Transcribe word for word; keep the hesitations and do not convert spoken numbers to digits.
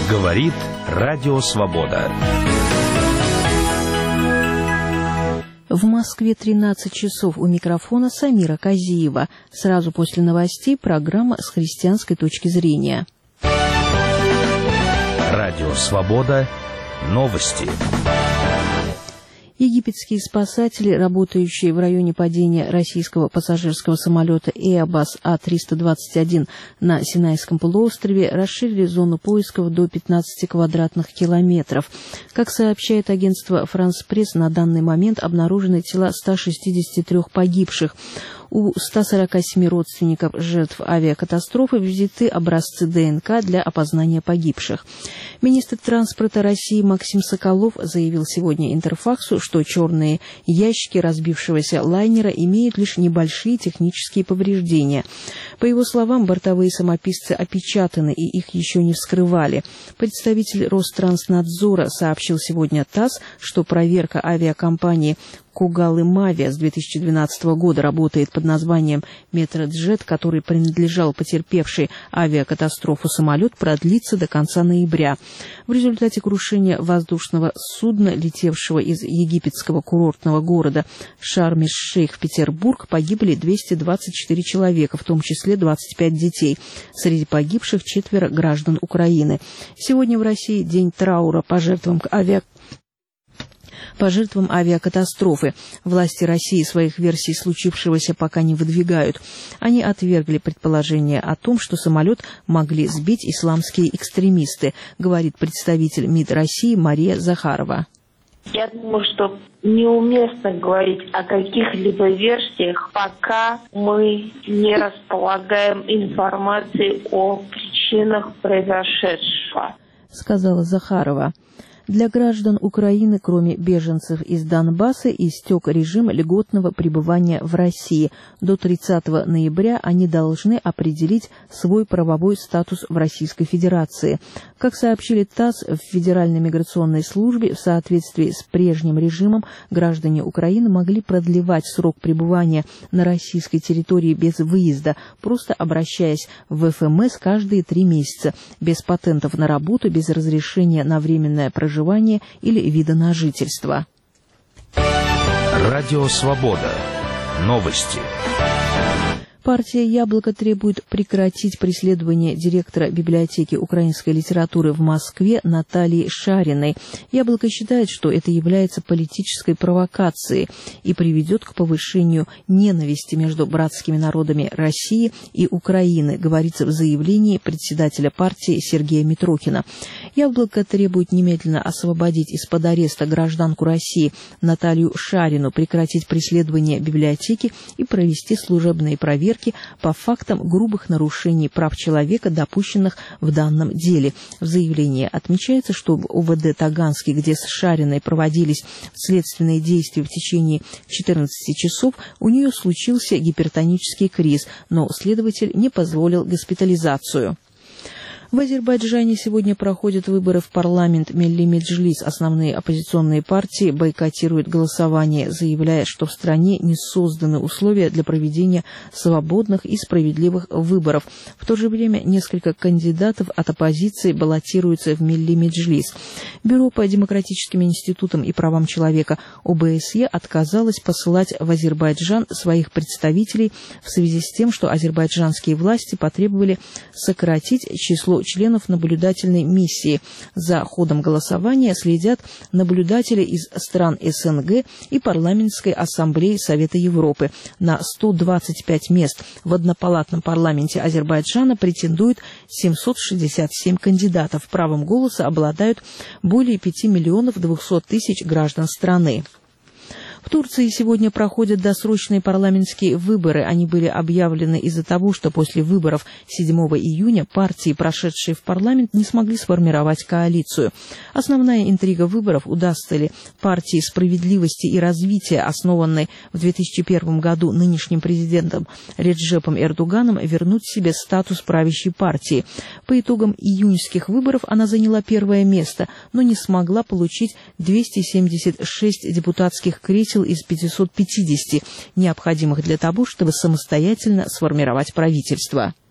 Говорит Радио Свобода. В Москве тринадцать часов. У микрофона Самира Казиева. Сразу после новостей программа с христианской точки зрения. Радио Свобода. Новости. Египетские спасатели, работающие в районе падения российского пассажирского самолета Airbus А триста двадцать один на Синайском полуострове, расширили зону поисков до пятнадцати квадратных километров. Как сообщает агентство «Франс Пресс», на данный момент обнаружены тела ста шестидесяти трёх погибших. У ста сорока семи родственников жертв авиакатастрофы взяты образцы ДНК для опознания погибших. Министр транспорта России Максим Соколов заявил сегодня Интерфаксу, что черные ящики разбившегося лайнера имеют лишь небольшие технические повреждения. По его словам, бортовые самописцы опечатаны и их еще не вскрывали. Представитель Ространснадзора сообщил сегодня ТАСС, что проверка авиакомпании Когалым Авиа с две тысячи двенадцатого года работает под названием «Метроджет», который принадлежал потерпевшей авиакатастрофу самолет, продлится до конца ноября. В результате крушения воздушного судна, летевшего из египетского курортного города Шарм-эль-Шейх в Петербург, погибли двести двадцать четыре человека, в том числе двадцать пять детей. Среди погибших четверо граждан Украины. Сегодня в России день траура по жертвам авиакатастрофы. По жертвам авиакатастрофы. Власти России своих версий случившегося пока не выдвигают. Они отвергли предположение о том, что самолет могли сбить исламские экстремисты, говорит представитель МИД России Мария Захарова. Я думаю, что неуместно говорить о каких-либо версиях, пока мы не располагаем информацией о причинах произошедшего, сказала Захарова. Для граждан Украины, кроме беженцев из Донбасса, истек режим льготного пребывания в России. До тридцатого ноября они должны определить свой правовой статус в Российской Федерации. Как сообщили ТАСС, в Федеральной миграционной службе в соответствии с прежним режимом граждане Украины могли продлевать срок пребывания на российской территории без выезда, просто обращаясь в эф эм эс каждые три месяца, без патентов на работу, без разрешения на временное проживание или вида на жительство. Радио Свобода. Новости. Партия «Яблоко» требует прекратить преследование директора библиотеки украинской литературы в Москве Натальи Шариной. «Яблоко» считает, что это является политической провокацией и приведет к повышению ненависти между братскими народами России и Украины, говорится в заявлении председателя партии Сергея Митрохина. «Яблоко» требует немедленно освободить из-под ареста гражданку России Наталью Шарину, прекратить преследование библиотеки и провести служебные проверки по фактам грубых нарушений прав человека, допущенных в данном деле. В заявлении отмечается, что в о вэ дэ Таганский, где с Шариной проводились следственные действия в течение четырнадцати часов, у нее случился гипертонический криз, но следователь не позволил госпитализацию. В Азербайджане сегодня проходят выборы в парламент Милли Меджлис. Основные оппозиционные партии бойкотируют голосование, заявляя, что в стране не созданы условия для проведения свободных и справедливых выборов. В то же время несколько кандидатов от оппозиции баллотируются в Милли Меджлис. Бюро по демократическим институтам и правам человека о бэ эс е отказалось посылать в Азербайджан своих представителей в связи с тем, что азербайджанские власти потребовали сократить число членов наблюдательной миссии. За ходом голосования следят наблюдатели из стран эс эн гэ и парламентской ассамблеи Совета Европы. На сто двадцать пять мест в однопалатном парламенте Азербайджана претендуют семьсот шестьдесят семь кандидатов. Правом голоса обладают более пяти миллионов двухсот тысяч граждан страны. В Турции сегодня проходят досрочные парламентские выборы. Они были объявлены из-за того, что после выборов седьмого июня партии, прошедшие в парламент, не смогли сформировать коалицию. Основная интрига выборов, удастся ли партии «Справедливости и развития», основанной в две тысячи первом году нынешним президентом Реджепом Эрдоганом, вернуть себе статус правящей партии. По итогам июньских выборов она заняла первое место, но не смогла получить двести семьдесят шесть депутатских кресел из пятисот пятидесяти, необходимых для того, чтобы самостоятельно сформировать правительство.